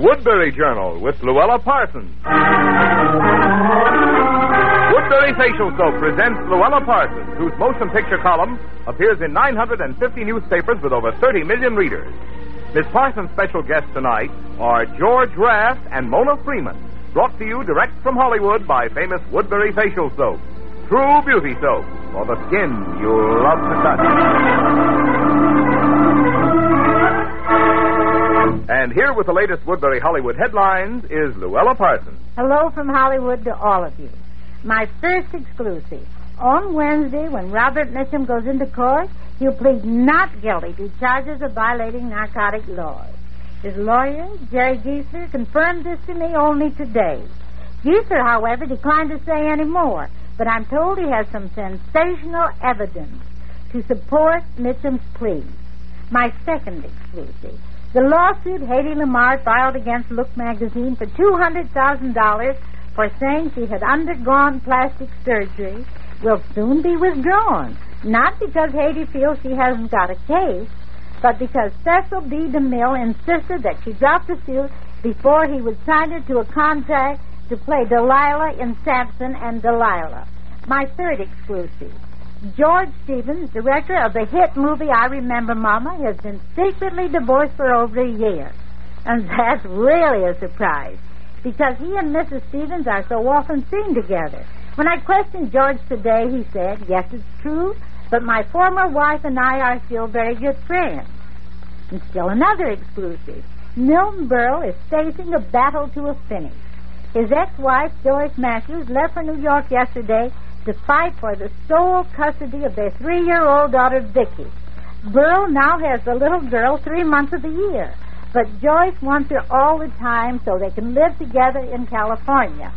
Woodbury Journal with Luella Parsons. Woodbury Facial Soap presents Luella Parsons, whose motion picture column appears in 950 newspapers with over 30 million readers. Miss Parsons' special guests tonight are George Raft and Mona Freeman, brought to you direct from Hollywood by famous Woodbury Facial Soap. True Beauty Soap, for the skin you'll love to touch. And here with the latest Woodbury Hollywood headlines is Luella Parsons. Hello from Hollywood to all of you. My first exclusive. On Wednesday, when Robert Mitchum goes into court, he'll plead not guilty to charges of violating narcotic laws. His lawyer, Jerry Geisler, confirmed this to me only today. Geisler, however, declined to say any more, but I'm told he has some sensational evidence to support Mitchum's plea. My second exclusive. The lawsuit Hedy Lamarr filed against Look magazine for $200,000 for saying she had undergone plastic surgery will soon be withdrawn. Not because Hedy feels she hasn't got a case, but because Cecil B. DeMille insisted that she drop the suit before he would sign her to a contract to play Delilah in Samson and Delilah. My third exclusive. George Stevens, director of the hit movie I Remember Mama, has been secretly divorced for over a year. And that's really a surprise, because he and Mrs. Stevens are so often seen together. When I questioned George today, he said, yes, it's true, but my former wife and I are still very good friends. And still another exclusive. Milton Berle is facing a battle to a finish. His ex-wife, Joyce Masters, left for New York yesterday to fight for the sole custody of their 3-year-old daughter, Vicky. Berle now has the little girl 3 months of the year, but Joyce wants her all the time so they can live together in California.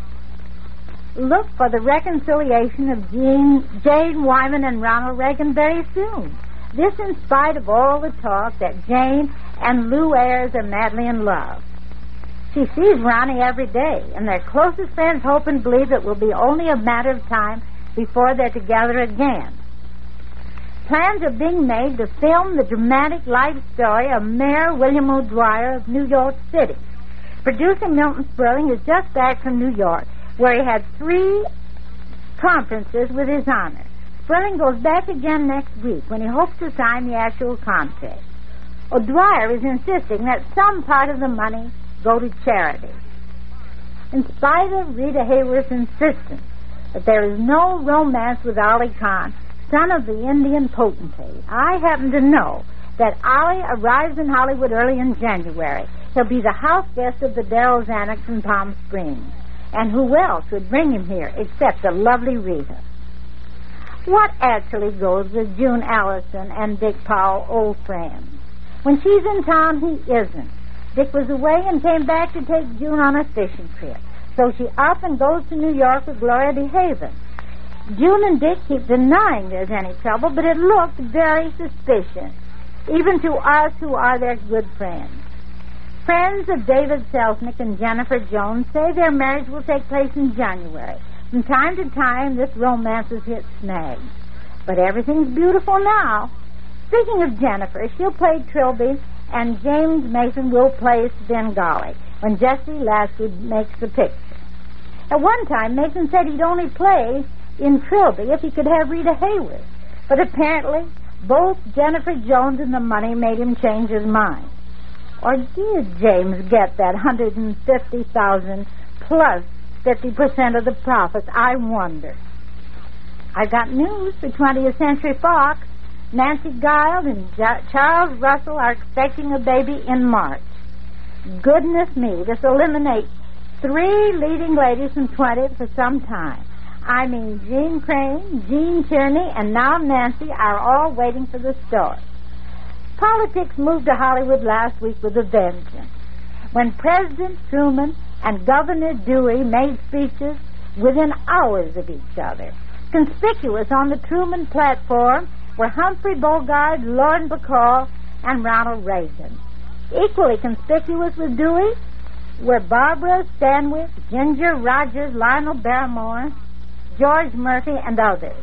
Look for the reconciliation of Jane Wyman and Ronald Reagan very soon. This in spite of all the talk that Jane and Lou Ayres are madly in love. She sees Ronnie every day, and their closest friends hope and believe it will be only a matter of time before they're together again. Plans are being made to film the dramatic life story of Mayor William O'Dwyer of New York City. Producer Milton Sperling is just back from New York, where he had 3 conferences with his honor. Sperling goes back again next week when he hopes to sign the actual contract. O'Dwyer is insisting that some part of the money go to charity. In spite of Rita Hayworth's insistence that there is no romance with Ali Khan, son of the Indian potentate, I happen to know that Ali arrives in Hollywood early in January. He'll be the house guest of the Darrell Zanucks in Palm Springs. And who else would bring him here except the lovely Rita? What actually goes with June Allison and Dick Powell, old friends? When she's in town, he isn't. Dick was away and came back to take June on a fishing trip. So she up and goes to New York with Gloria DeHaven. June and Dick keep denying there's any trouble, but it looked very suspicious, even to us who are their good friends. Friends of David Selznick and Jennifer Jones say their marriage will take place in January. From time to time, this romance has hit snags. But everything's beautiful now. Speaking of Jennifer, she'll play Trilby, and James Mason will play Svengali when Jesse Lasky makes the picture. At one time, Mason said he'd only play in Trilby if he could have Rita Hayworth. But apparently, both Jennifer Jones and the money made him change his mind. Or did James get that $150,000 plus 50% of the profits? I wonder. I got news for 20th Century Fox. Nancy Guile and Charles Russell are expecting a baby in March. Goodness me, this eliminates 3 leading ladies from 20th for some time. I mean, Jean Crane, Jean Tierney, and now Nancy are all waiting for the story. Politics moved to Hollywood last week with a vengeance, when President Truman and Governor Dewey made speeches within hours of each other. Conspicuous on the Truman platform were Humphrey Bogart, Lauren Bacall, and Ronald Reagan. Equally conspicuous with Dewey were Barbara Stanwyck, Ginger Rogers, Lionel Barrymore, George Murphy, and others.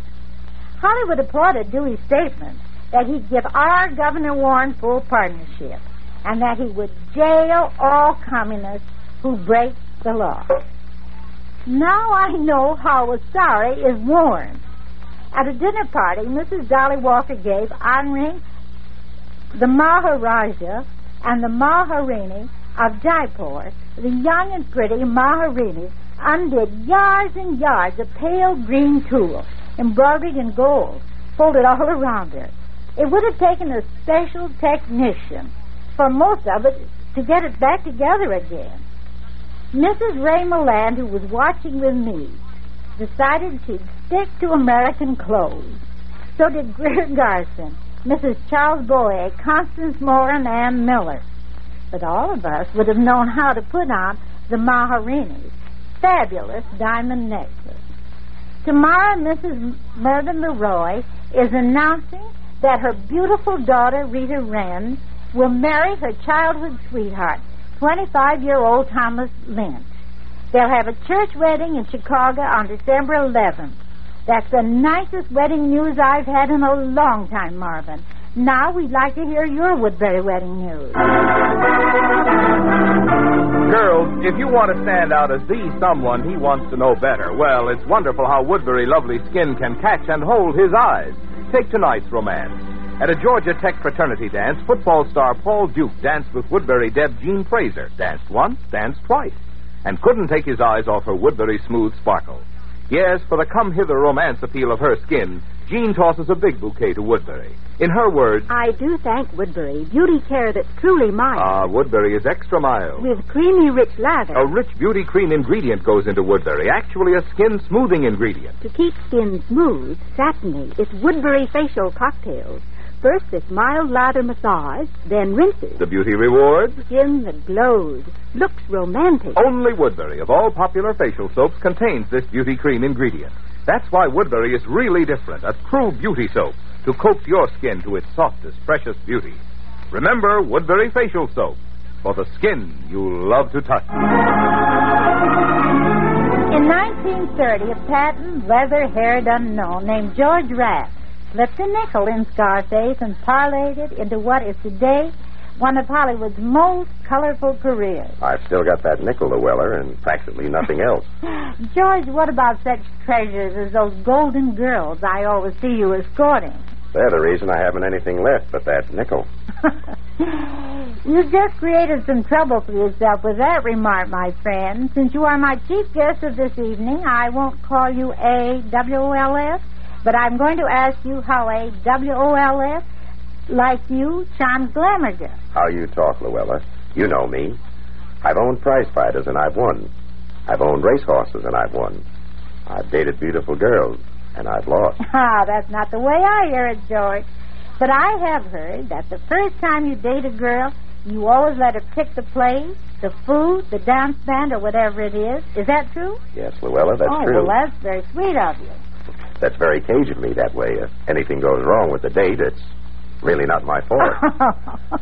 Hollywood applauded Dewey's statement that he'd give our Governor Warren full partnership. and that he would jail all communists who break the law. Now I know how a sorry is worn. At a dinner party, Mrs. Dolly Walker gave honoring the Maharaja and the Maharani of Jaipur. The young and pretty Maharani undid yards and yards of pale green tulle, embroidered in gold, folded all around her. It would have taken a special technician for most of it to get it back together again. Mrs. Ray Milland, who was watching with me, decided she'd stick to American clothes. So did Greer Garson, Mrs. Charles Boyer, Constance Moore, and Ann Miller. But all of us would have known how to put on the Maharani's fabulous diamond necklace. Tomorrow, Mrs. Mervyn Leroy is announcing that her beautiful daughter, Rita Wren, will marry her childhood sweetheart, 25-year-old Thomas Lynch. They'll have a church wedding in Chicago on December 11th. That's the nicest wedding news I've had in a long time, Marvin. Now we'd like to hear your Woodbury wedding news. Girls, if you want to stand out as the someone he wants to know better, well, it's wonderful how Woodbury Lovely Skin can catch and hold his eyes. Take tonight's romance. At a Georgia Tech fraternity dance, football star Paul Duke danced with Woodbury Deb Jean Fraser. Danced once, danced twice, and couldn't take his eyes off her Woodbury smooth sparkle. Yes, for the come-hither romance appeal of her skin, Jean tosses a big bouquet to Woodbury. In her words, I do thank Woodbury. Beauty care that's truly mild. Woodbury is extra mild. With creamy, rich lather. A rich beauty cream ingredient goes into Woodbury, actually a skin-smoothing ingredient. To keep skin smooth, satiny, it's Woodbury facial cocktails. First, this mild lather massage, then rinses. The beauty reward? Skin that glows, looks romantic. Only Woodbury, of all popular facial soaps, contains this beauty cream ingredient. That's why Woodbury is really different, a true beauty soap to coax your skin to its softest, freshest beauty. Remember Woodbury facial soap for the skin you love to touch. In 1930, a patent, leather-haired unknown named George Rapp slipped a nickel in Scarface and parlayed it into what is today one of Hollywood's most colorful careers. I've still got that nickel, Llewellyn, and practically nothing else. George, what about such treasures as those golden girls I always see you escorting? They're the reason I haven't anything left but that nickel. You just created some trouble for yourself with that remark, my friend. Since you are my chief guest of this evening, I won't call you A-W-O-L-S, but I'm going to ask you how a W-O-L-S like you charms Glamourger. How you talk, Llewellyn. You know me. I've owned prize fighters and I've won. I've owned racehorses and I've won. I've dated beautiful girls and I've lost. That's not the way I hear it, George. But I have heard that the first time you date a girl, you always let her pick the place, the food, the dance band, or whatever it is. Is that true? Yes, Llewellyn, that's true. Well, that's very sweet of you. That's very cagey of me that way. If anything goes wrong with the date, it's really not my fault.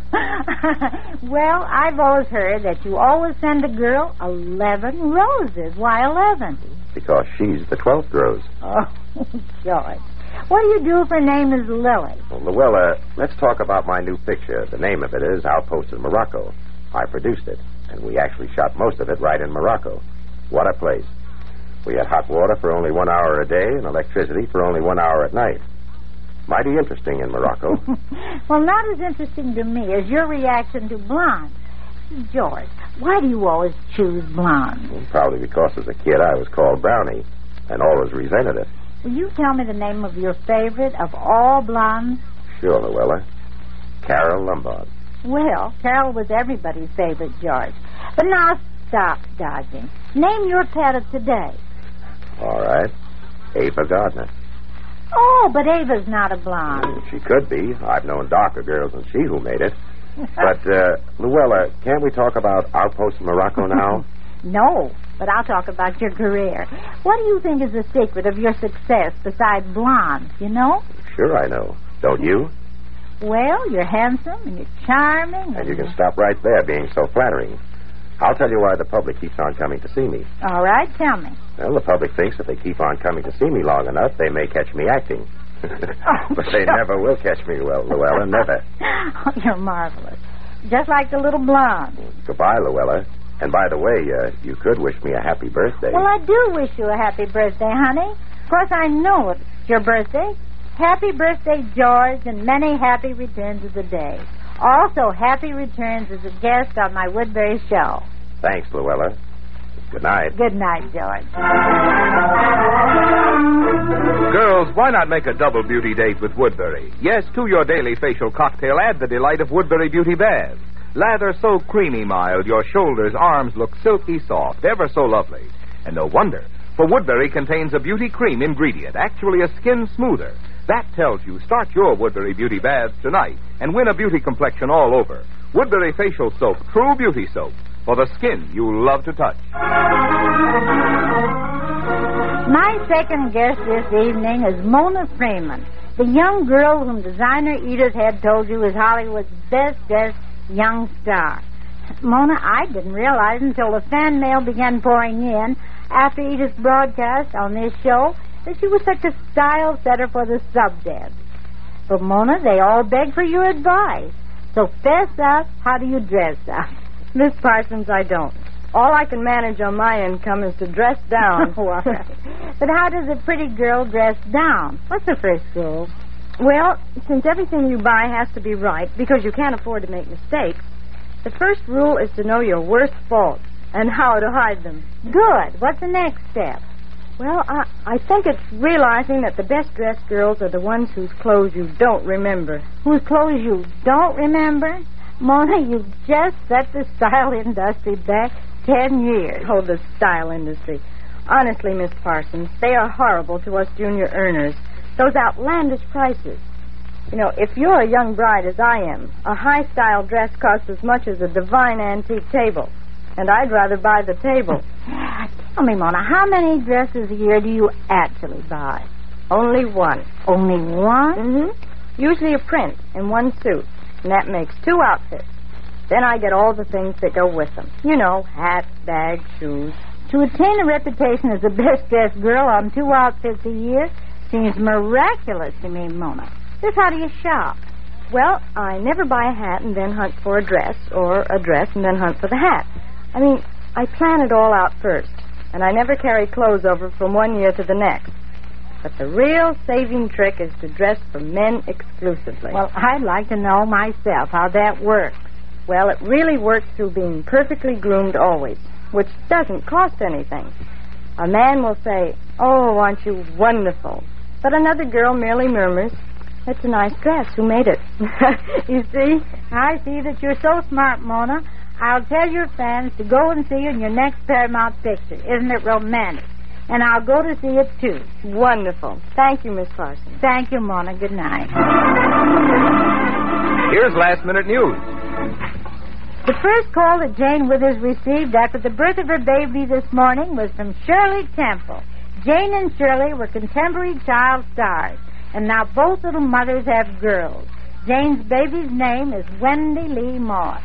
Well, I've always heard that you always send a girl 11 roses. Why 11? Because she's the 12th rose. Oh, George. What do you do if her name is Lily? Well, Llewellyn, let's talk about my new picture. The name of it is Outpost in Morocco. I produced it, and we actually shot most of it right in Morocco. What a place. We had hot water for only 1 hour a day and electricity for only 1 hour at night. Mighty interesting in Morocco. Well, not as interesting to me as your reaction to blondes. George, why do you always choose blondes? Well, probably because as a kid I was called Brownie and always resented it. Will you tell me the name of your favorite of all blondes? Sure, Llewellyn. Carol Lombard. Well, Carol was everybody's favorite, George. But now stop dodging. Name your pet of today. All right. Ava Gardner. Oh, but Ava's not a blonde. She could be. I've known darker girls than she who made it. But, Llewellyn, can't we talk about Outpost in Morocco now? No, but I'll talk about your career. What do you think is the secret of your success besides blondes, you know? Sure I know. Don't you? Well, you're handsome and you're charming. And you can stop right there being so flattering. I'll tell you why the public keeps on coming to see me. All right, tell me. Well, the public thinks if they keep on coming to see me long enough, they may catch me acting. But they never will catch me, Llewellyn, never. Oh, you're marvelous. just like the little blonde. Goodbye, Luella. And by the way, you could wish me a happy birthday. Well, I do wish you a happy birthday, honey. Of course, I know it's your birthday. Happy birthday, George, and many happy returns of the day. Also, happy returns as a guest on my Woodbury show. Thanks, Luella. Good night. Good night, George. Girls, why not make a double beauty date with Woodbury? Yes, to your daily facial cocktail, add the delight of Woodbury Beauty Baths. Lather so creamy mild, your shoulders, arms look silky soft, ever so lovely. And no wonder, for Woodbury contains a beauty cream ingredient, actually a skin smoother. That tells you start your Woodbury Beauty Baths tonight and win a beauty complexion all over. Woodbury Facial Soap, true beauty soap, for the skin you love to touch. My second guest this evening is Mona Freeman, the young girl whom designer Edith had told you is Hollywood's best-dressed young star. Mona, I didn't realize until the fan mail began pouring in after Edith's broadcast on this show that she was such a style setter for the sub-debs. But, Mona, they all beg for your advice. So fess up, how do you dress up? Miss Parsons, I don't. All I can manage on my income is to dress down. All right. But how does a pretty girl dress down? What's the first rule? Well, since everything you buy has to be right, because you can't afford to make mistakes, the first rule is to know your worst faults and how to hide them. Good. What's the next step? Well, I think it's realizing that the best-dressed girls are the ones whose clothes you don't remember. Whose clothes you don't remember? Mona, you've just set the style industry back 10 years. Oh, the style industry. Honestly, Miss Parsons, they are horrible to us junior earners. Those outlandish prices. You know, if you're a young bride as I am, a high-style dress costs as much as a divine antique table. And I'd rather buy the table. Tell me, Mona, how many dresses a year do you actually buy? Only one. Only one? Mm-hmm. Usually a print and one suit. And that makes 2 outfits. Then I get all the things that go with them. You know, hats, bags, shoes. To attain a reputation as the best-dressed girl on 2 outfits a year seems miraculous to me, Mona. Just how do you shop? Well, I never buy a hat and then hunt for a dress, or a dress and then hunt for the hat. I mean, I plan it all out first, and I never carry clothes over from one year to the next. But the real saving trick is to dress for men exclusively. Well, I'd like to know myself how that works. Well, it really works through being perfectly groomed always, which doesn't cost anything. A man will say, "Oh, aren't you wonderful?" But another girl merely murmurs, "It's a nice dress. Who made it?" You see? I see that you're so smart, Mona. I'll tell your fans to go and see you in your next Paramount picture. Isn't it romantic? And I'll go to see it, too. Wonderful. Thank you, Miss Parsons. Thank you, Mona. Good night. Here's last-minute news. The first call that Jane Withers received after the birth of her baby this morning was from Shirley Temple. Jane and Shirley were contemporary child stars, and now both little mothers have girls. Jane's baby's name is Wendy Lee Moss.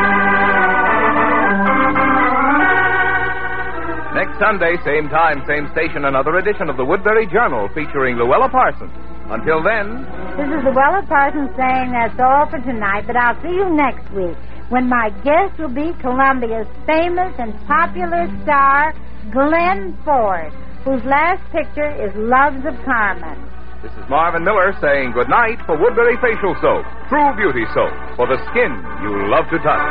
Next Sunday, same time, same station, another edition of the Woodbury Journal featuring Luella Parsons. Until then... This is Luella Parsons saying that's all for tonight, but I'll see you next week when my guest will be Columbia's famous and popular star, Glenn Ford, whose last picture is Loves of Carmen. This is Marvin Miller saying good night for Woodbury Facial Soap, true beauty soap, for the skin you love to touch.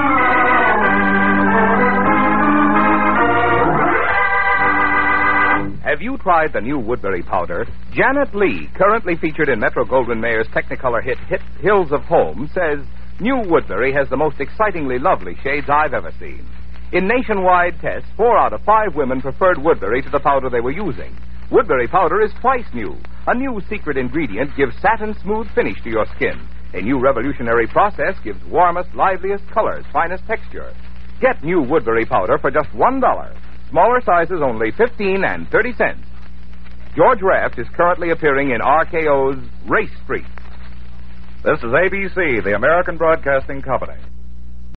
Have you tried the new Woodbury powder? Janet Lee, currently featured in Metro-Goldwyn-Mayer's Technicolor hit Hills of Home, says new Woodbury has the most excitingly lovely shades I've ever seen. In nationwide tests, 4 out of 5 women preferred Woodbury to the powder they were using. Woodbury powder is twice new. A new secret ingredient gives satin-smooth finish to your skin. A new revolutionary process gives warmest, liveliest colors, finest texture. Get new Woodbury powder for just $1. Smaller sizes only 15 and 30 cents. George Raft is currently appearing in RKO's Race Street. This is ABC, the American Broadcasting Company.